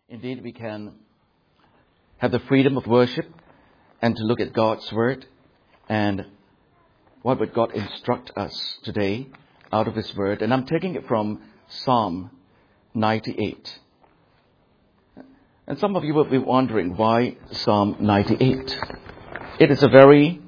Indeed, we can have the freedom of worship and to look at God's Word and what would God instruct us today out of His Word. And I'm taking it from Psalm 98. And some of you will be wondering, why Psalm 98? It is a very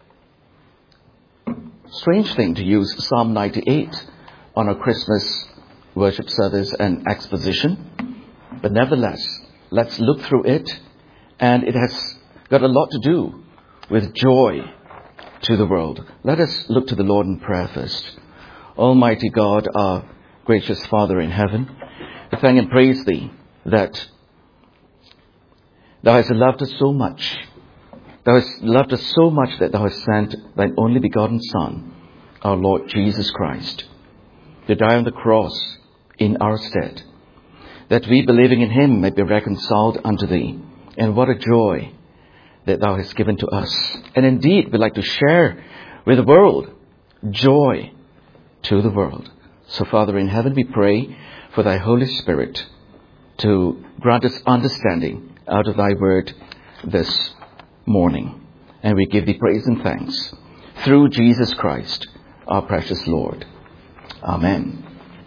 strange thing to use Psalm 98 on a Christmas worship service and exposition. But nevertheless, let's look through it, and it has got a lot to do with joy to the world. Let us look to the Lord in prayer first. Almighty God, our gracious Father in heaven, we thank and praise Thee that Thou hast loved us so much. Thou hast loved us so much that Thou hast sent Thine only begotten Son, our Lord Jesus Christ, to die on the cross in our stead, that we, believing in Him, may be reconciled unto Thee. And what a joy that Thou hast given to us. And indeed, we like to share with the world joy to the world. So, Father in heaven, we pray for Thy Holy Spirit to grant us understanding out of Thy Word this morning. And we give Thee praise and thanks through Jesus Christ, our precious Lord. Amen.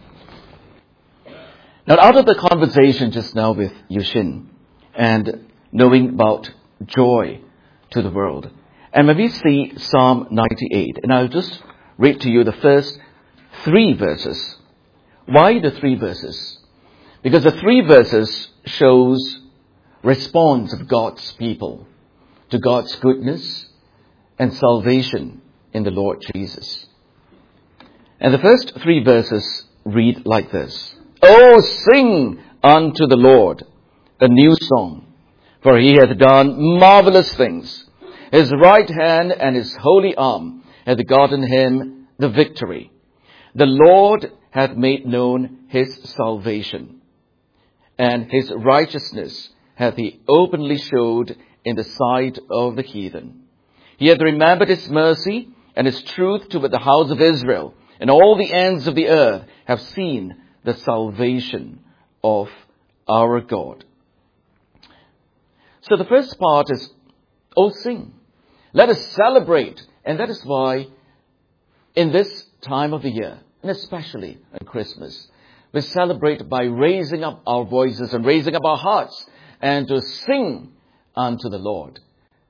Now, out of the conversation just now with Yushin and knowing about joy to the world, and when we see Psalm 98, and I'll just read to you the first 3 verses. Why the 3 verses? Because the 3 verses shows response of God's people to God's goodness and salvation in the Lord Jesus. And the first 3 verses read like this. Oh, sing unto the Lord a new song, for He hath done marvelous things. His right hand and His holy arm hath gotten Him the victory. The Lord hath made known His salvation, and His righteousness hath He openly showed in the sight of the heathen. He hath remembered His mercy and His truth toward the house of Israel, and all the ends of the earth have seen the salvation of our God. So the first part is, oh, sing. Let us celebrate. And that is why in this time of the year, and especially at Christmas, we celebrate by raising up our voices and raising up our hearts and to sing unto the Lord.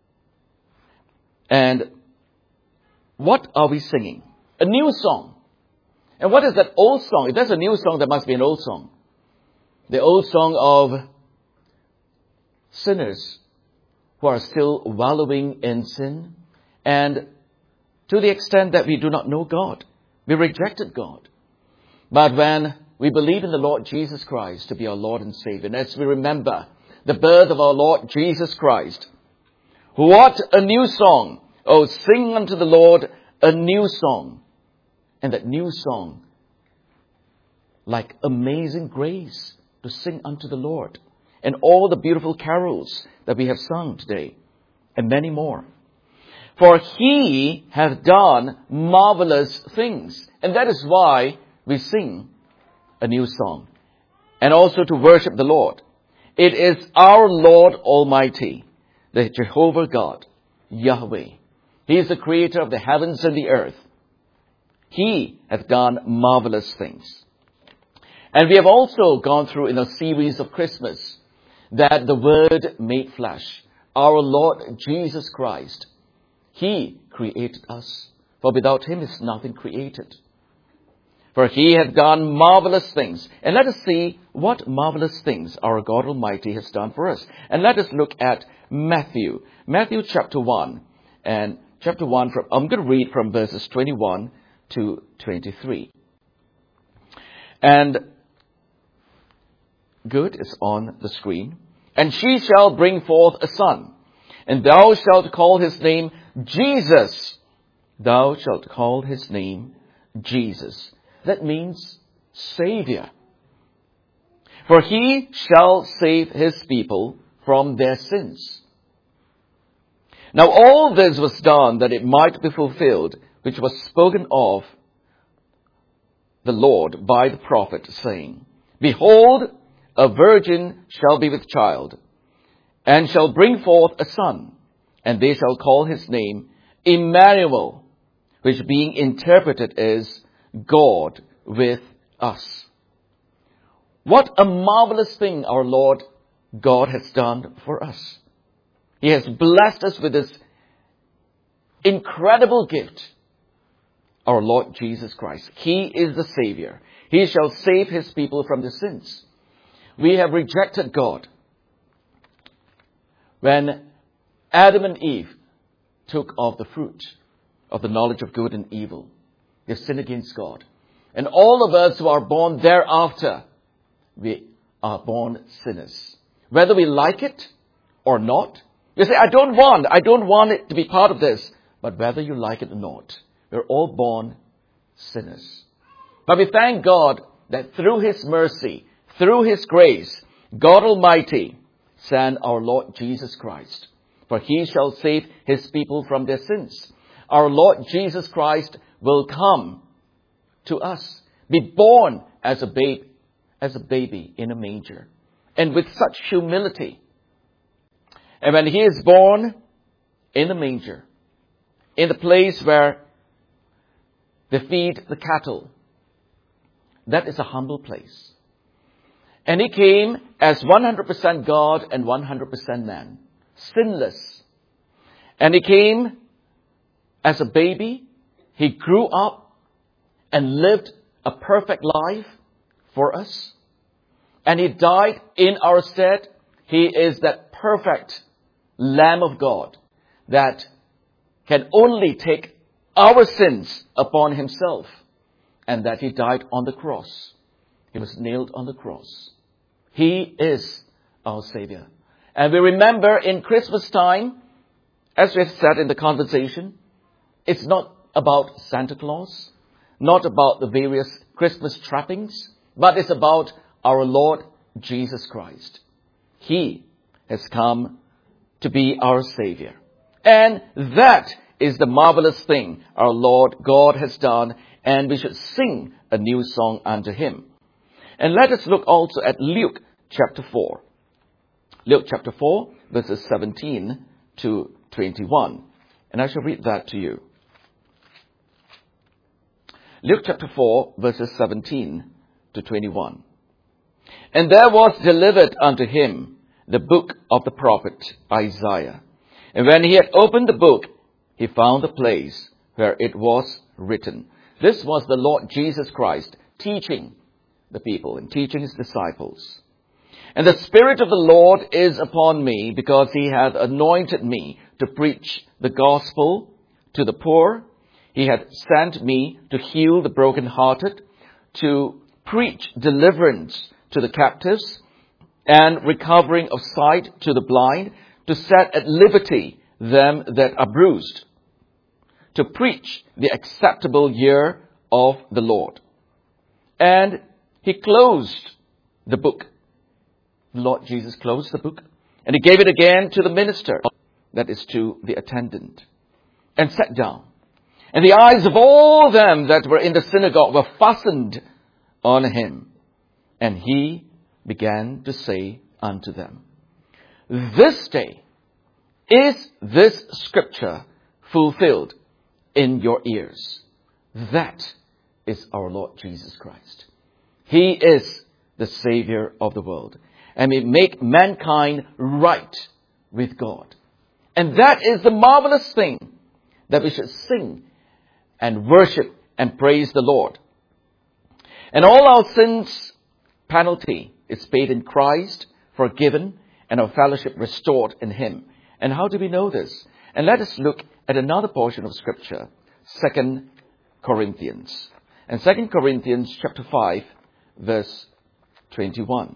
And what are we singing? A new song. And what is that old song? If there's a new song, there must be an old song. The old song of sinners who are still wallowing in sin. And to the extent that we do not know God, we rejected God. But when we believe in the Lord Jesus Christ to be our Lord and Savior, and as we remember the birth of our Lord Jesus Christ, what a new song. Oh, sing unto the Lord a new song. And that new song, like Amazing Grace, to sing unto the Lord. And all the beautiful carols that we have sung today. And many more. For He hath done marvelous things. And that is why we sing a new song. And also to worship the Lord. It is our Lord Almighty, the Jehovah God, Yahweh. He is the creator of the heavens and the earth. He hath done marvelous things. And we have also gone through in a series of Christmas that the Word made flesh, our Lord Jesus Christ, He created us. For without Him is nothing created. For He hath done marvelous things. And let us see what marvelous things our God Almighty has done for us. And let us look at Matthew. Matthew chapter 1. And chapter 1, I'm going to read from verses 21 to 23. And good is on the screen. And she shall bring forth a son, and thou shalt call his name Jesus. Thou shalt call his name Jesus. That means Savior. For He shall save His people from their sins. Now all this was done that it might be fulfilled, which was spoken of the Lord by the prophet, saying, Behold, a virgin shall be with child, and shall bring forth a son, and they shall call his name Emmanuel, which being interpreted is God with us. What a marvelous thing our Lord God has done for us. He has blessed us with this incredible gift, our Lord Jesus Christ. He is the Savior. He shall save his people from their sins. We have rejected God. When Adam and Eve took of the fruit of the knowledge of good and evil, they sinned against God. And all of us who are born thereafter, we are born sinners. Whether we like it or not. You say, I don't want it to be part of this. But whether you like it or not, we're all born sinners. But we thank God that through his mercy, through his grace, God Almighty sent our Lord Jesus Christ. For he shall save his people from their sins. Our Lord Jesus Christ will come to us, be born as a baby in a manger, and with such humility. And when he is born in the manger, in the place where they feed the cattle, that is a humble place. And he came as 100% God and 100% man, sinless. And he came as a baby. He grew up and lived a perfect life for us. And he died in our stead. He is that perfect Lamb of God that can only take our sins upon himself. And that he died on the cross. He was nailed on the cross. He is our Savior. And we remember in Christmas time, as we have said in the conversation, it's not about Santa Claus, not about the various Christmas trappings, but it's about our Lord Jesus Christ. He has come to be our Savior. And that is the marvelous thing our Lord God has done, and we should sing a new song unto him. And let us look also at Luke chapter 4. Luke chapter 4, verses 17 to 21. And I shall read that to you. Luke chapter 4, verses 17 to 21. And there was delivered unto him the book of the prophet Isaiah. And when he had opened the book, he found the place where it was written. This was the Lord Jesus Christ teaching the people and teaching his disciples. And the Spirit of the Lord is upon me, because he hath anointed me to preach the gospel to the poor. He hath sent me to heal the brokenhearted, to preach deliverance to the captives, and recovering of sight to the blind, to set at liberty them that are bruised, to preach the acceptable year of the Lord. And he closed the book. The Lord Jesus closed the book, and he gave it again to the minister, that is to the attendant, and sat down. And the eyes of all them that were in the synagogue were fastened on him. And he began to say unto them, This day is this scripture fulfilled in your ears. That is our Lord Jesus Christ. He is the Savior of the world. And we make mankind right with God. And that is the marvelous thing, that we should sing and worship and praise the Lord. And all our sins' penalty is paid in Christ, forgiven, and our fellowship restored in him. And how do we know this? And let us look at another portion of Scripture, 2 Corinthians. And 2 Corinthians chapter 5, verse 21.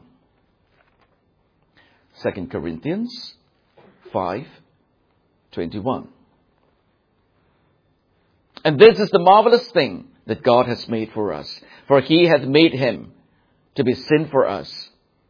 2 Corinthians 5, 21. And this is the marvelous thing that God has made for us. For he hath made him to be sin for us.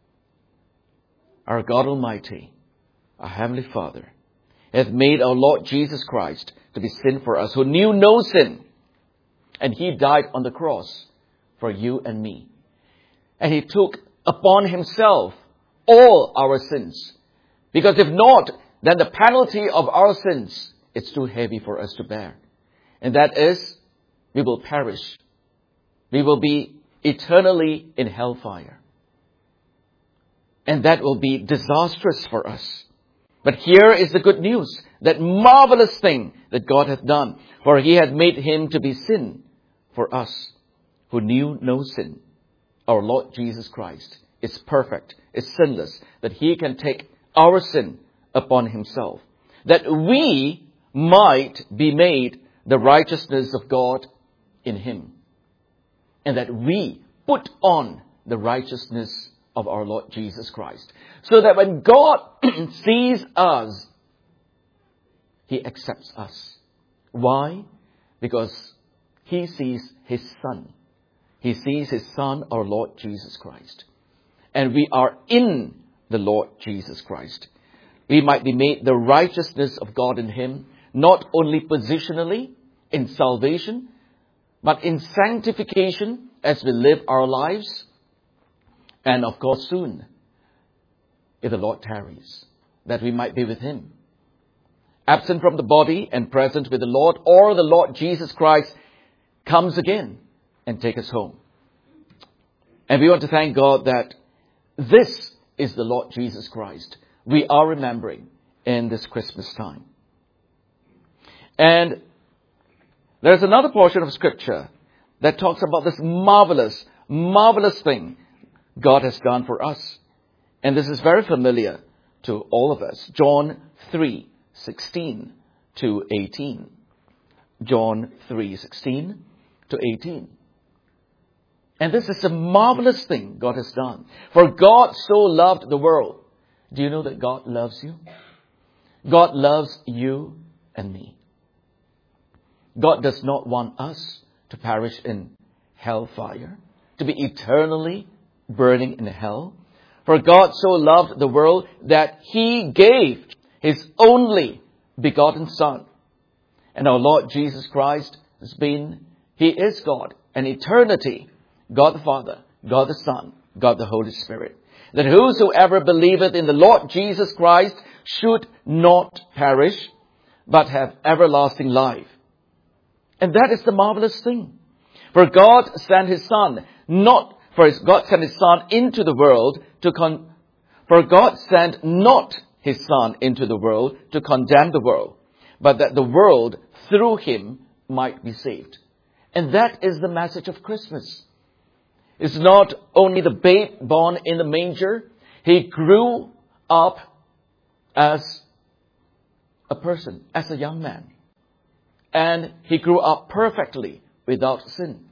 Our God Almighty, our Heavenly Father, hath made our Lord Jesus Christ to be sin for us, who knew no sin. And he died on the cross for you and me. And he took upon himself all our sins. Because if not, then the penalty of our sins, it's too heavy for us to bear. And that is, we will perish. We will be eternally in hellfire. And that will be disastrous for us. But here is the good news, that marvelous thing that God hath done. For he had made him to be sin for us, who knew no sin. Our Lord Jesus Christ is perfect, is sinless, that he can take our sin upon himself, that we might be made the righteousness of God in him, and that we put on the righteousness of our Lord Jesus Christ. So that when God sees us, he accepts us. Why? Because he sees his Son. He sees his Son, our Lord Jesus Christ. And we are in the Lord Jesus Christ. We might be made the righteousness of God in him, not only positionally in salvation, but in sanctification as we live our lives. And of course soon, if the Lord tarries, that we might be with him. Absent from the body and present with the Lord, or the Lord Jesus Christ comes again and take us home. And we want to thank God that this is the Lord Jesus Christ we are remembering in this Christmas time. And there's another portion of Scripture that talks about this marvelous, marvelous thing God has done for us. And this is very familiar to all of us. John 3:16 to 18. John 3:16 to 18. And this is a marvelous thing God has done. For God so loved the world. Do you know that God loves you? God loves you and me. God does not want us to perish in hellfire, to be eternally burning in hell. For God so loved the world that he gave his only begotten Son. And our Lord Jesus Christ he is God, and eternity, God the Father, God the Son, God the Holy Spirit. That whosoever believeth in the Lord Jesus Christ should not perish, but have everlasting life. And that is the marvelous thing. For God sent his Son, God sent his Son into the world for God sent not his Son into the world to condemn the world, but that the world through him might be saved. And that is the message of Christmas. It's not only the babe born in the manger. He grew up as a person, as a young man. And he grew up perfectly without sin.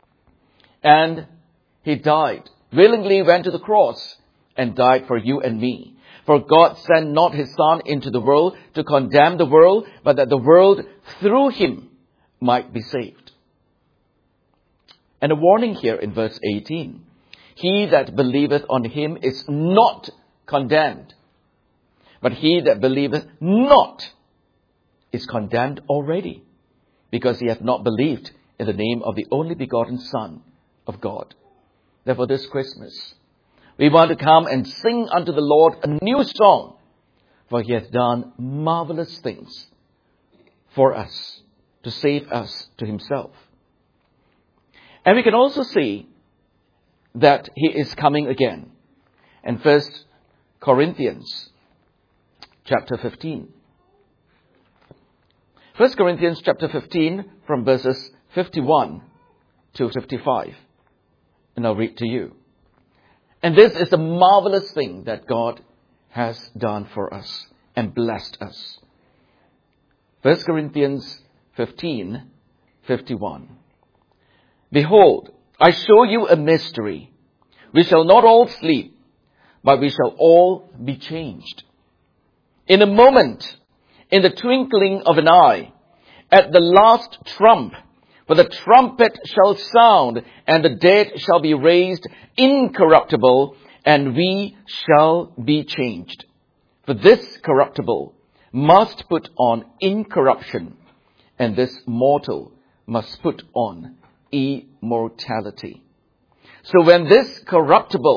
And he died, willingly went to the cross and died for you and me. For God sent not his Son into the world to condemn the world, but that the world through him might be saved. And a warning here in verse 18. He that believeth on him is not condemned, but he that believeth not is condemned already, because he hath not believed in the name of the only begotten Son of God. Therefore this Christmas, we want to come and sing unto the Lord a new song, for he hath done marvelous things for us, to save us to himself. And we can also see that he is coming again. In 1 Corinthians chapter 15. 1 Corinthians chapter 15 from verses 51 to 55. And I'll read to you. And this is the marvelous thing that God has done for us and blessed us. 1 Corinthians 15:51. Behold, I show you a mystery. We shall not all sleep, but we shall all be changed. In a moment, in the twinkling of an eye, at the last trump, for the trumpet shall sound, and the dead shall be raised incorruptible, and we shall be changed. For this corruptible must put on incorruption, and this mortal must put on immortality. So when this corruptible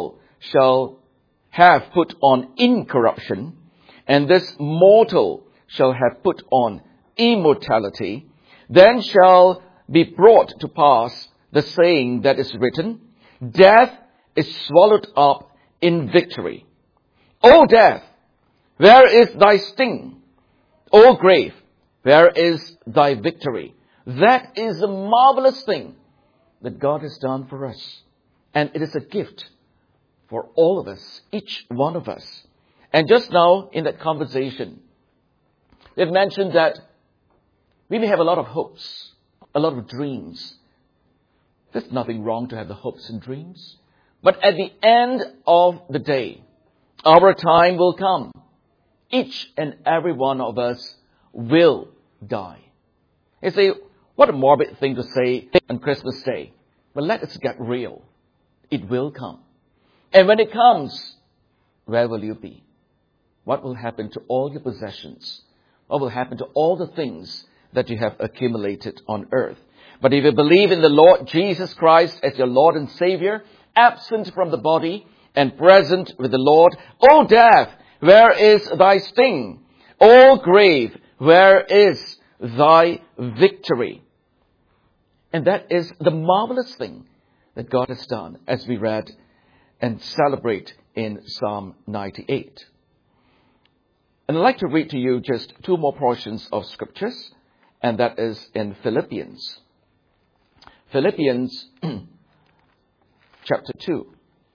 shall have put on incorruption, and this mortal shall have put on immortality, then shall be brought to pass the saying that is written, death is swallowed up in victory. O death, where is thy sting? O grave, where is thy victory? That is a marvelous thing that God has done for us. And it is a gift for all of us, each one of us. And just now in that conversation, they've mentioned that we may have a lot of hopes, a lot of dreams. There's nothing wrong to have the hopes and dreams. But at the end of the day, our time will come. Each and every one of us will die. You say, what a morbid thing to say on Christmas Day. But let us get real. It will come. And when it comes, where will you be? What will happen to all your possessions? What will happen to all the things that you have accumulated on earth? But if you believe in the Lord Jesus Christ as your Lord and Savior, absent from the body and present with the Lord, O death, where is thy sting? O grave, where is thy victory? And that is the marvelous thing that God has done, as we read and celebrate in Psalm 98. And I'd like to read to you just two more portions of scriptures, and that is in Philippians. Philippians chapter 2.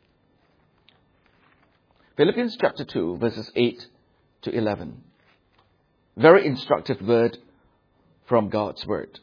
Philippians chapter 2, verses 8 to 11. Very instructive word from God's word.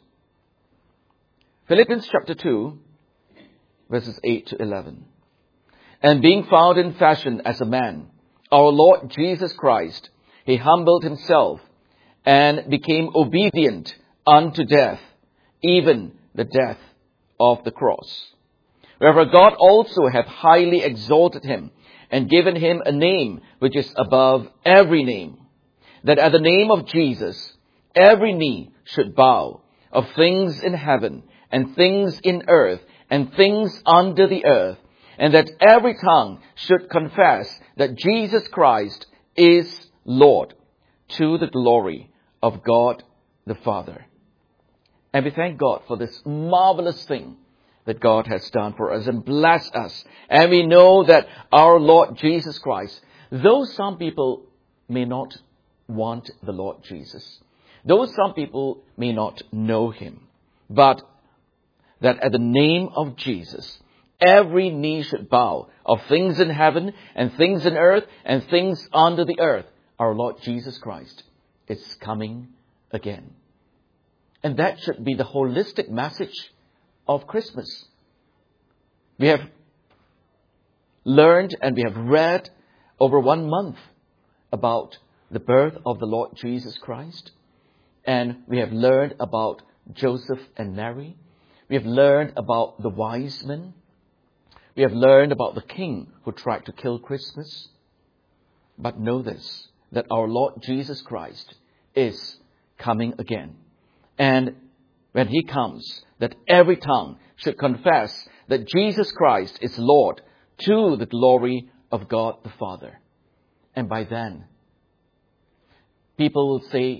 Philippians chapter 2, verses 8 to 11. And being found in fashion as a man, our Lord Jesus Christ, he humbled himself and became obedient unto death, even the death of the cross. Wherefore God also hath highly exalted him, and given him a name which is above every name, that at the name of Jesus every knee should bow, of things in heaven, and things in earth, and things under the earth, and that every tongue should confess that Jesus Christ is Lord, to the glory of God the Father. And we thank God for this marvelous thing that God has done for us and blessed us. And we know that our Lord Jesus Christ, though some people may not want the Lord Jesus, though some people may not know him, but that at the name of Jesus, every knee should bow, of things in heaven and things in earth and things under the earth. Our Lord Jesus Christ is coming again. And that should be the holistic message of Christmas. We have learned and we have read over 1 month about the birth of the Lord Jesus Christ. And we have learned about Joseph and Mary. We have learned about the wise men. We have learned about the king who tried to kill Christmas. But know this, that our Lord Jesus Christ is coming again. And when he comes, that every tongue should confess that Jesus Christ is Lord, to the glory of God the Father. And by then, people will say,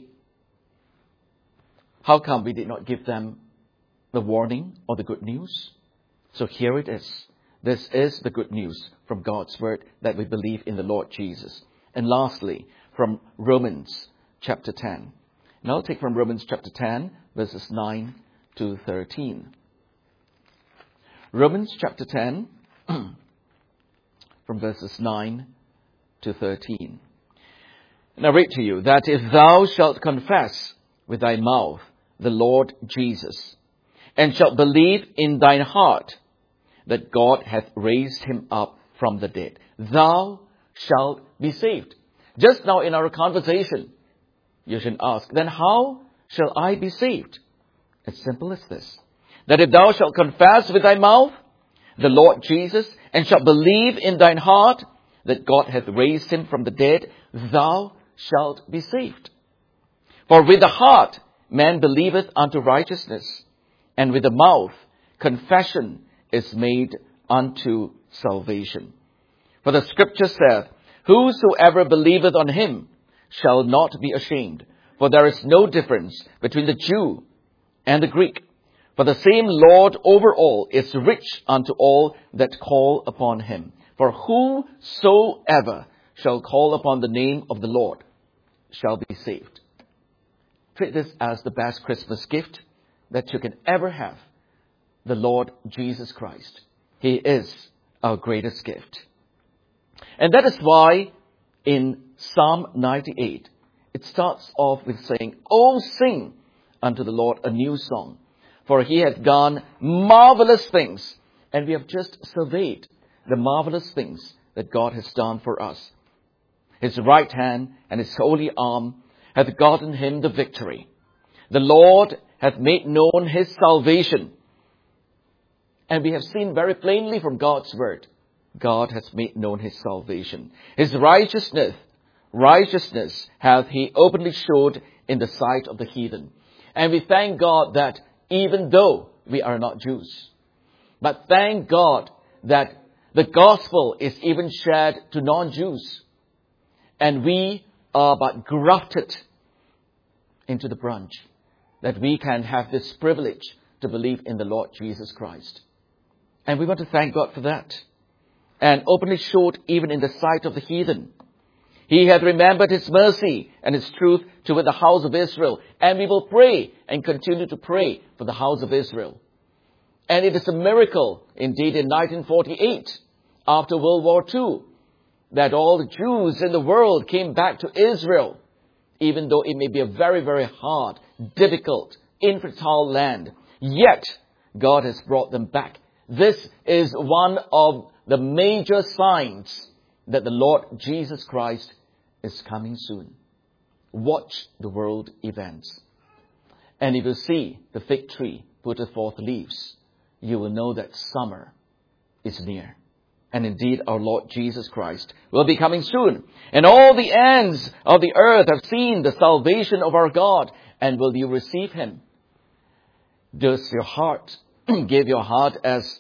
how come we did not give them the warning or the good news? So here it is. This is the good news from God's word, that we believe in the Lord Jesus. And lastly, from Romans chapter 10. And I'll take from Romans chapter 10, verses 9 to 13. Romans chapter 10, from verses 9 to 13. And I read to you that if thou shalt confess with thy mouth the Lord Jesus, and shalt believe in thine heart that God hath raised him up from the dead, thou shalt be saved. Just now in our conversation, you should ask, then how shall I be saved? As simple as this, that if thou shalt confess with thy mouth the Lord Jesus, and shalt believe in thine heart that God hath raised him from the dead, thou shalt be saved. For with the heart man believeth unto righteousness, and with the mouth confession is made unto salvation. For the scripture saith, whosoever believeth on him shall not be ashamed. For there is no difference between the Jew and the Greek. For the same Lord over all is rich unto all that call upon him. For whosoever shall call upon the name of the Lord shall be saved. Treat this as the best Christmas gift that you can ever have. The Lord Jesus Christ. He is our greatest gift. And that is why in Psalm 98, it starts off with saying, "Oh, sing unto the Lord a new song, for he hath done marvelous things." And we have just surveyed the marvelous things that God has done for us. His right hand and his holy arm hath gotten him the victory. The Lord hath made known his salvation. And we have seen very plainly from God's word, God has made known his salvation. His righteousness hath he openly showed in the sight of the heathen. And we thank God that even though we are not Jews, but thank God that the gospel is even shared to non-Jews. And we are but grafted into the branch, that we can have this privilege to believe in the Lord Jesus Christ. And we want to thank God for that. And openly showed even in the sight of the heathen. He hath remembered his mercy and his truth toward the house of Israel. And we will pray and continue to pray for the house of Israel. And it is a miracle, indeed, in 1948, after World War II, that all the Jews in the world came back to Israel, even though it may be a very, very hard, difficult, infertile land. Yet, God has brought them back. This is one of the major signs that the Lord Jesus Christ is coming soon. Watch the world events. And if you see the fig tree putteth forth leaves, you will know that summer is near. And indeed, our Lord Jesus Christ will be coming soon. And all the ends of the earth have seen the salvation of our God. And will you receive him? Does your heart give your heart as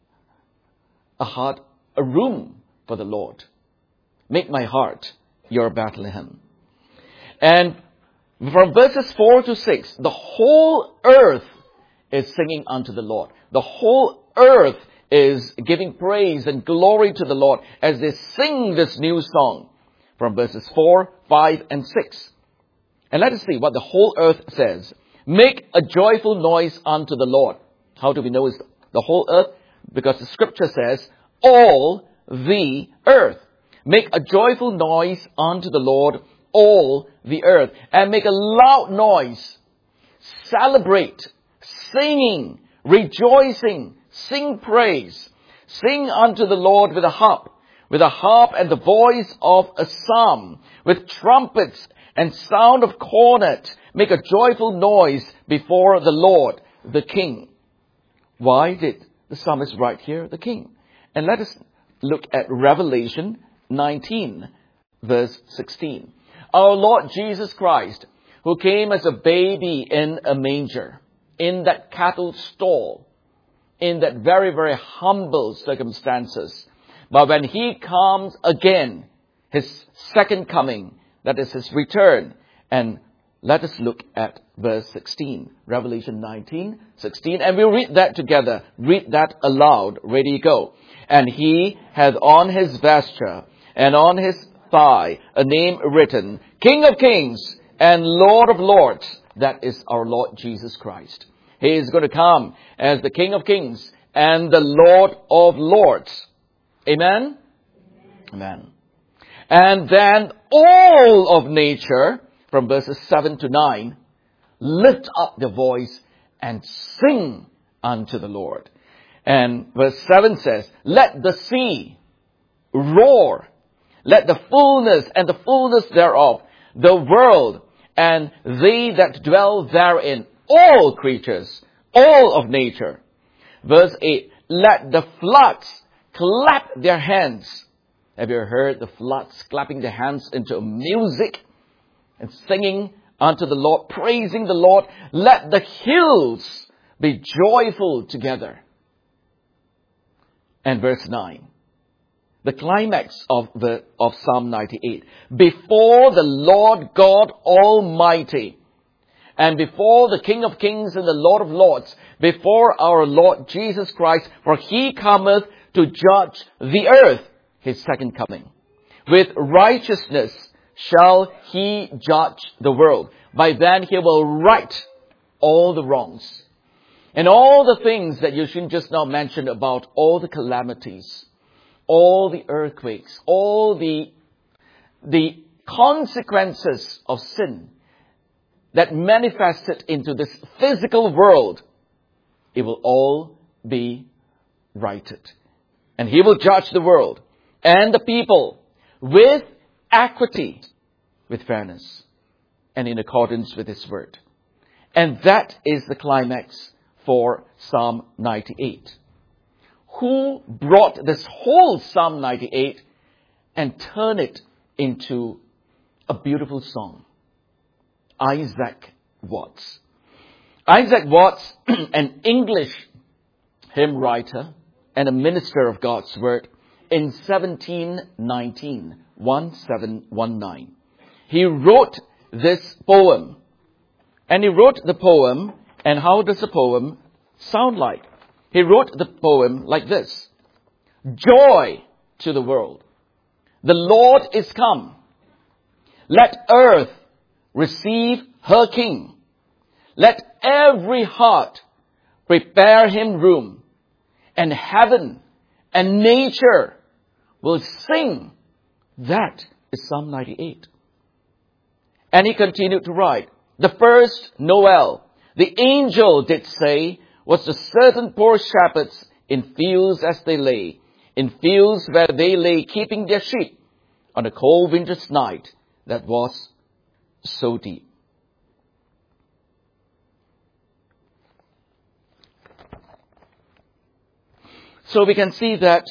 a room for the Lord? Make my heart your Bethlehem. And from verses 4 to 6, the whole earth is singing unto the Lord. The whole earth is giving praise and glory to the Lord as they sing this new song from verses 4, 5, and 6. And let us see what the whole earth says. Make a joyful noise unto the Lord. How do we know it's the whole earth? Because the scripture says, all the earth. Make a joyful noise unto the Lord, all the earth. And make a loud noise. Celebrate, singing, rejoicing, sing praise. Sing unto the Lord with a harp and the voice of a psalm, with trumpets and sound of cornet. Make a joyful noise before the Lord, the King. Why did the psalmist write here, the King? And let us look at Revelation 19, verse 16. Our Lord Jesus Christ, who came as a baby in a manger, in that cattle stall, in that very, very humble circumstances. But when he comes again, his second coming, that is his return. And let us look at verse 16, Revelation 19, 16. And we'll read that together. Read that aloud. Ready, go. And he hath on his vesture and on his thigh a name written, King of Kings and Lord of Lords. That is our Lord Jesus Christ. He is going to come as the King of Kings and the Lord of Lords. Amen? Amen. And then all of nature, from verses 7 to 9, lift up their voice and sing unto the Lord. And verse 7 says, let the sea roar, let the fullness and the fullness thereof, the world and they that dwell therein, all creatures, all of nature. Verse 8, let the floods clap their hands. Have you heard the floods clapping their hands into music and singing unto the Lord, praising the Lord? Let the hills be joyful together. And verse 9, the climax of Psalm 98. Before the Lord God Almighty, and before the King of Kings and the Lord of Lords, before our Lord Jesus Christ, for he cometh to judge the earth, his second coming. With righteousness shall he judge the world. By then he will right all the wrongs. And all the things that Yushin just now mentioned about all the calamities, all the earthquakes, all the consequences of sin that manifested into this physical world, it will all be righted. And he will judge the world and the people with equity, with fairness, and in accordance with his word. And that is the climax for Psalm 98. Who brought this whole Psalm 98 and turned it into a beautiful song? Isaac Watts. Isaac Watts, an English hymn writer and a minister of God's word, in 1719, he wrote this poem. And he wrote the poem, and how does the poem sound like? He wrote the poem like this. Joy to the world. The Lord is come. Let earth receive her King. Let every heart prepare him room. And heaven and nature will sing. That is Psalm 98. And he continued to write, the first Noel, the angel did say, was to certain poor shepherds in fields as they lay, in fields where they lay keeping their sheep on a cold winter's night that was so deep. So we can see that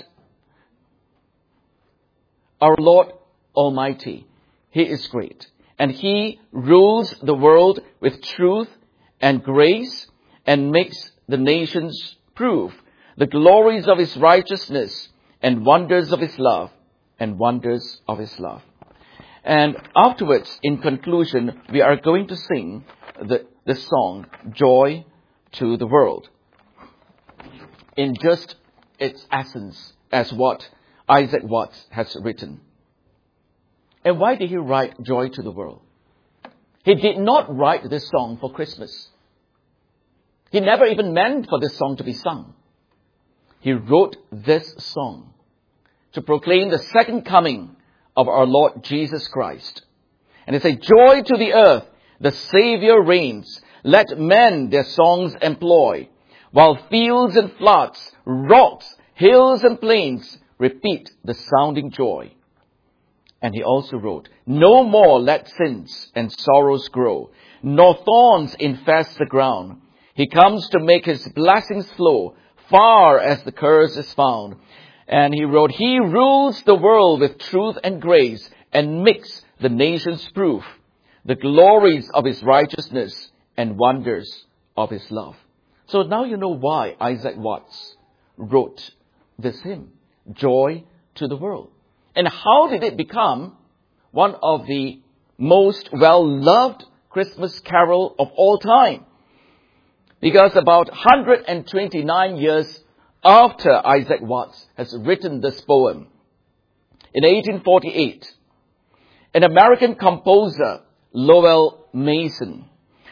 our Lord Almighty, he is great. And he rules the world with truth and grace and makes the nations prove the glories of his righteousness and wonders of his love and wonders of his love. And afterwards, in conclusion, we are going to sing the song, Joy to the World, in just its essence as what Isaac Watts has written. And why did he write Joy to the World? He did not write this song for Christmas. He never even meant for this song to be sung. He wrote this song to proclaim the second coming of our Lord Jesus Christ. And he said, Joy to the earth, the Savior reigns. Let men their songs employ, while fields and floods, rocks, hills and plains repeat the sounding joy. And he also wrote, no more let sins and sorrows grow, nor thorns infest the ground. He comes to make his blessings flow far as the curse is found. And he wrote, he rules the world with truth and grace and makes the nations prove the glories of his righteousness and wonders of his love. So now you know why Isaac Watts wrote this hymn, Joy to the World. And how did it become one of the most well-loved Christmas carol of all time? Because about 129 years after Isaac Watts has written this poem, in 1848, an American composer, Lowell Mason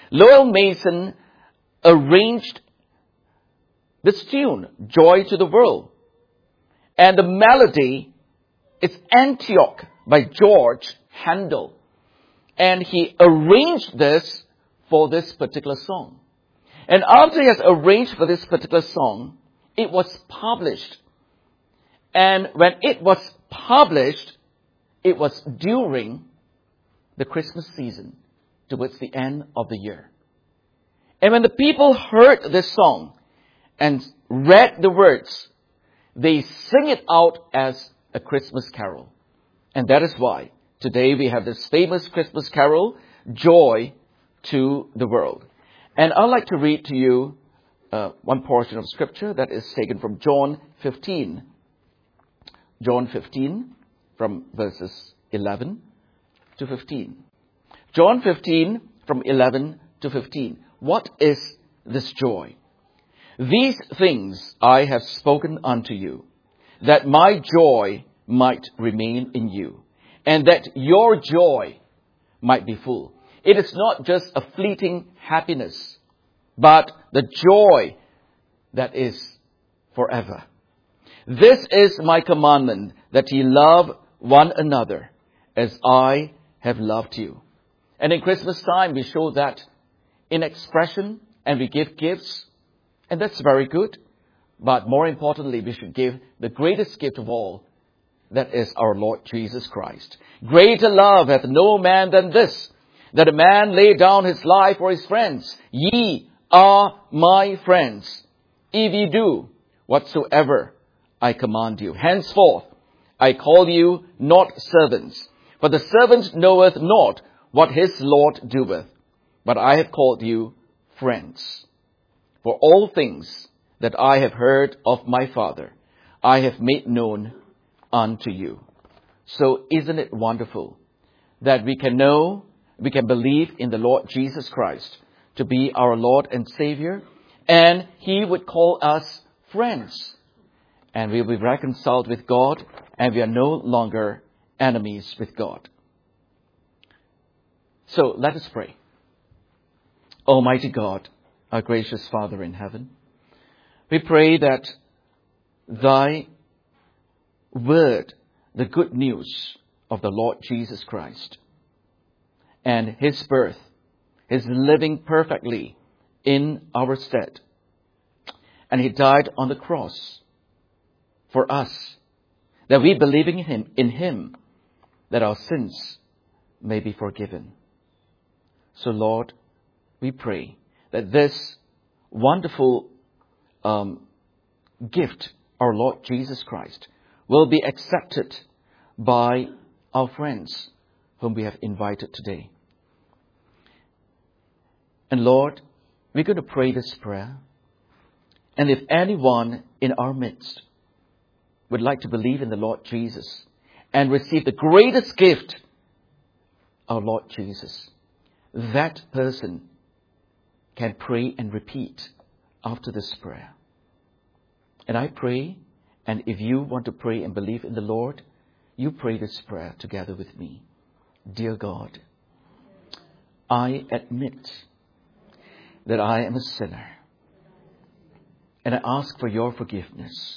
arranged this tune, Joy to the World. And the melody is Antioch by George Handel. And he arranged this for this particular song. And after he has arranged for this particular song, it was published. And when it was published, it was during the Christmas season, towards the end of the year. And when the people heard this song and read the words, they sing it out as a Christmas carol. And that is why today we have this famous Christmas carol, Joy to the World. And I'd like to read to you one portion of scripture that is taken from John 15, John 15 from verses 11 to 15. John 15 from 11 to 15. What is this joy? These things I have spoken unto you, that my joy might remain in you, and that your joy might be full. It is not just a fleeting happiness, but the joy that is forever. This is my commandment, that ye love one another as I have loved you. And in Christmas time, we show that in expression, and we give gifts, and that's very good. But more importantly, we should give the greatest gift of all, that is our Lord Jesus Christ. Greater love hath no man than this, that a man lay down his life for his friends. Ye are my friends, if ye do whatsoever I command you. Henceforth I call you not servants, for the servant knoweth not what his Lord doeth, but I have called you friends. For all things that I have heard of my Father, I have made known unto you. So isn't it wonderful that we can know, we can believe in the Lord Jesus Christ to be our Lord and Savior, and He would call us friends, and we will be reconciled with God, and we are no longer enemies with God. So let us pray. Almighty God, our gracious Father in heaven, we pray that Thy word, the good news of the Lord Jesus Christ and His birth, His living perfectly in our stead, and He died on the cross for us, that we believing in Him, that our sins may be forgiven. So Lord, we pray that this wonderful gift, our Lord Jesus Christ, will be accepted by our friends whom we have invited today. And Lord, we're going to pray this prayer. And if anyone in our midst would like to believe in the Lord Jesus and receive the greatest gift, our Lord Jesus, that person can pray and repeat after this prayer. And I pray, and if you want to pray and believe in the Lord, you pray this prayer together with me. Dear God, I admit that I am a sinner, and I ask for your forgiveness.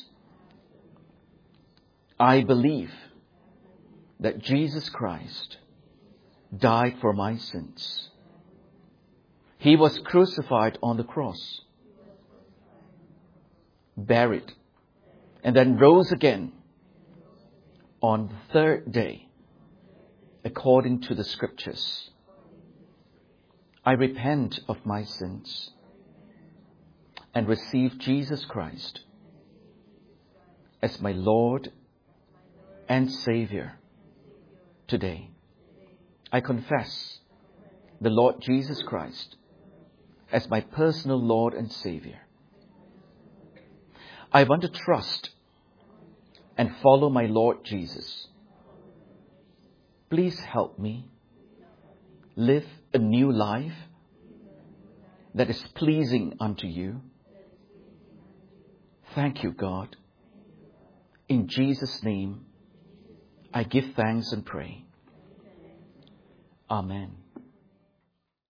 I believe that Jesus Christ died for my sins. He was crucified on the cross, buried, and then rose again on the third day, according to the Scriptures. I repent of my sins and receive Jesus Christ as my Lord and Savior today. I confess the Lord Jesus Christ as my personal Lord and Savior. I want to trust and follow my Lord Jesus. Please help me live a new life that is pleasing unto you. Thank you, God. In Jesus' name, I give thanks and pray. Amen.